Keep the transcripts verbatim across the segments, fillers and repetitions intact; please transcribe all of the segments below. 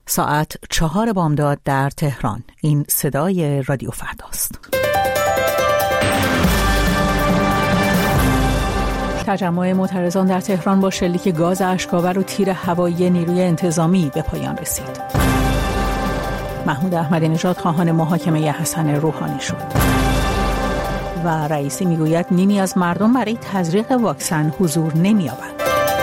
ساعت چهار بامداد در تهران. این صدای رادیو فرداست. تجمع معترضان در تهران با شلیک گاز اشک‌آور و تیر هوایی نیروی انتظامی به پایان رسید. محمود احمدی نژاد خواهان محاکمه حسن روحانی شد و رئیسی میگوید نیمی از مردم برای تزریق واکسن حضور نمی‌یابند.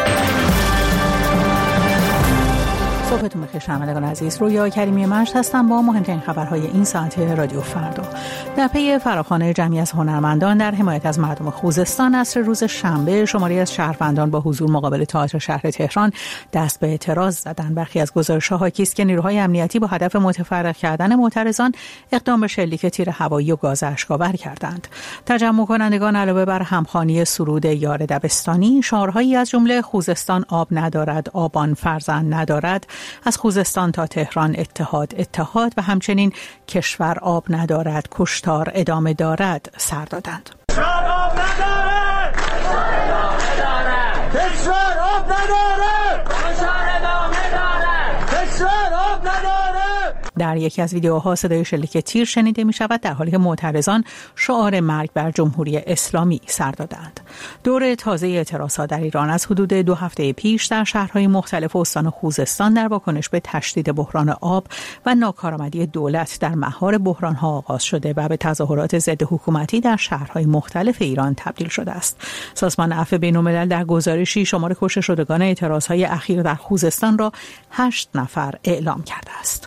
صبحتون بخیر شنوندگان عزیز، رویا کریمی مجد هستم با مهمترین خبرهای این ساعت رادیو فردا. در پی فراخوان جمعی از هنرمندان در حمایت از مردم خوزستان، عصر روز شنبه شماری از شهروندان با حضور مقابل تئاتر شهر تهران دست به اعتراض زدند. برخی از گزارش‌ها حاکی است که نیروهای امنیتی با هدف متفرق کردن معترضان اقدام به شلیک تیر هوایی و گاز اشک‌آور کردند. تجمع کنندگان علاوه بر همخوانی سرود یار دبستانی، شعارهایی از جمله خوزستان آب ندارد، آبان فرزند ندارد، از خوزستان تا تهران اتحاد اتحاد و همچنین کشور آب ندارد، کشتار ادامه دارد سر دادند. کشور آب ندارد، کشور آب ندارد، کشور ادامه دارد، کشور آب ندارد. در یکی از ویدیوها صدای شلیک تیر شنیده می شود، در حالی که معترضان شعار مرگ بر جمهوری اسلامی سر دادند. دور تازه اعتراضات در ایران از حدود دو هفته پیش در شهرهای مختلف استان خوزستان در واکنش به تشدید بحران آب و ناکارآمدی دولت در مهار بحرانها آغاز شده و به تظاهرات ضد حکومتی در شهرهای مختلف ایران تبدیل شده است. سازمان عفو بین‌الملل در گزارشی شمار کشته شدگان اعتراضهای اخیر در خوزستان را هشت نفر اعلام کرده است.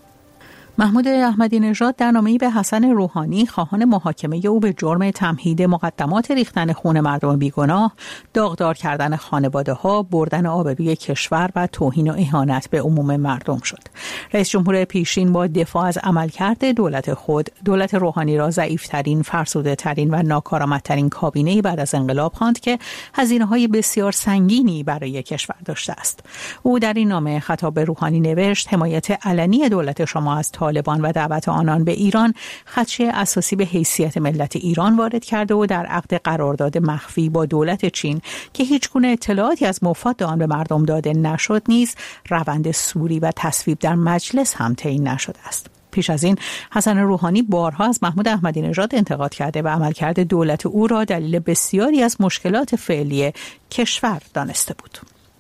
محمود احمدی نژاد در نامه‌ای به حسن روحانی خواهان محاکمه او به جرم تمهید مقدمات ریختن خون مردم بیگناه، داغدار کردن خانواده‌ها، بردن آبروی کشور و توهین و اهانت به عموم مردم شد. رئیس جمهور پیشین با دفاع از عملکرد دولت خود، دولت روحانی را ضعیف‌ترین، فرسوده‌ترین و ناکارآمدترین کابینه بعد از انقلاب خواند که هزینه‌های بسیار سنگینی برای کشور داشته است. او در این نامه خطاب به روحانی نوشت: حمایت علنی دولت شما از طالبان و دعوت آنان به ایران خدشه اساسی به حیثیت ملت ایران وارد کرده و در عقد قرارداد مخفی با دولت چین که هیچگونه اطلاعاتی از مفاد آن به مردم داده نشد نیز روند سوری و تصویب در مجلس هم تعیین نشده است. پیش از این حسن روحانی بارها از محمود احمدی نژاد انتقاد کرده و عملکرد دولت او را دلیل بسیاری از مشکلات فعلی کشور دانسته بود.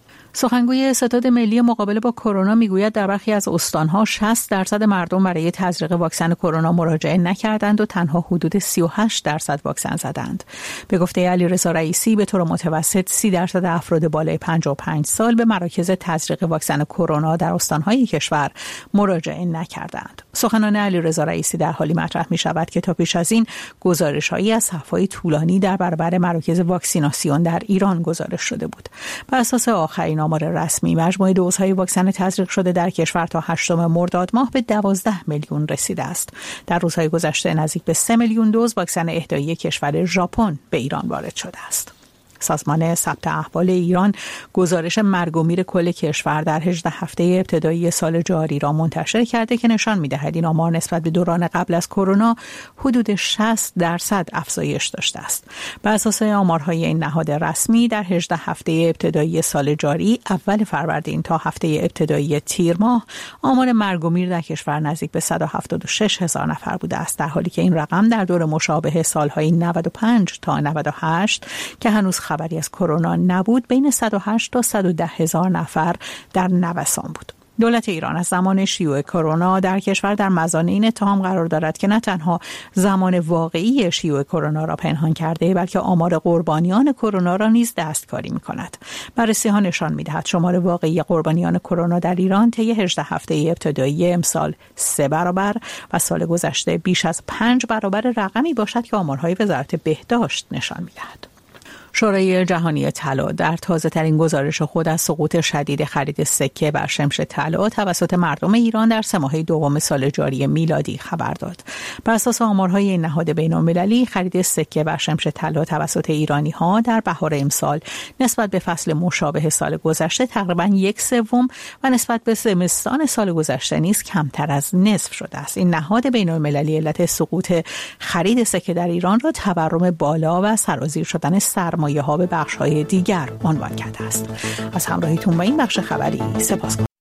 سخنگوی ستاد ملی مقابله با کرونا میگوید در برخی از استانها شصت درصد مردم برای تزریق واکسن کرونا مراجعه نکردند و تنها حدود سی و هشت درصد واکسن زدند. به گفته علیرضا رئیسی به طور متوسط سی درصد افراد بالای پنجاه و پنج سال به مراکز تزریق واکسن کرونا در استانهای کشور مراجعه نکردند. سخنان علیرضا رئیسی در حالی مطرح می شود که تا پیش از این گزارش‌هایی از صف‌های طولانی در برابر مراکز واکسیناسیون در ایران گزارش شده بود. بر اساس آخرین آمار رسمی، مجموع دوزهای واکسن تزریق شده در کشور تا هشتم مرداد ماه به دوازده میلیون رسیده است. در روزهای گذشته نزدیک به سه میلیون دوز واکسن اهدایی کشور ژاپن به ایران وارد شده است. سازمان ثبت احوال ایران گزارش مرگ و میر کل کشور در هجده هفته ابتدایی سال جاری را منتشر کرده که نشان می‌دهد این آمار نسبت به دوران قبل از کرونا حدود شصت درصد افزایش داشته است. بر اساس آمارهای این نهاد رسمی در هجده هفته ابتدایی سال جاری اول فروردین تا هفته ابتدایی تیر ماه آمار مرگ و میر در کشور نزدیک به صد و هفتاد و شش هزار نفر بوده است، در حالی که این رقم در دور مشابه سالهای نود و پنج تا نود و هشت که هنوز خبری از کرونا نبود بین صد و هشت تا صد و ده هزار نفر در نوسان بود. دولت ایران از زمان شیوع کرونا در کشور در مزان این اتهام قرار دارد که نه تنها زمان واقعی شیوع کرونا را پنهان کرده، بلکه آمار قربانیان کرونا را نیز دستکاری می‌کند. بررسی‌ها نشان می‌دهد شمار واقعی قربانیان کرونا در ایران طی هجده هفته ابتدایی امسال سه برابر و سال گذشته بیش از پنج برابر رقمی باشد که آمارهای وزارت بهداشت نشان می‌دهد. شورای جهانی طلا در تازه‌ترین گزارش خود از سقوط شدید خرید سکه بر شمش طلا توسط مردم ایران در سه ماهه دوم سال جاری میلادی خبر داد. بر اساس آمارهای این نهاد بین‌المللی، خرید سکه بر شمش طلا توسط ایرانی‌ها در بهار امسال نسبت به فصل مشابه سال گذشته تقریباً یک سوم و نسبت به زمستان سال گذشته نیز کمتر از نصف شده است. این نهاد بین‌المللی علت سقوط خرید سکه در ایران را تورم بالا و سرازیر شدن سرمایه مایه ها به بخش های دیگر عنوان کرده است. از همراهیتون با این بخش خبری سپاسگزارم.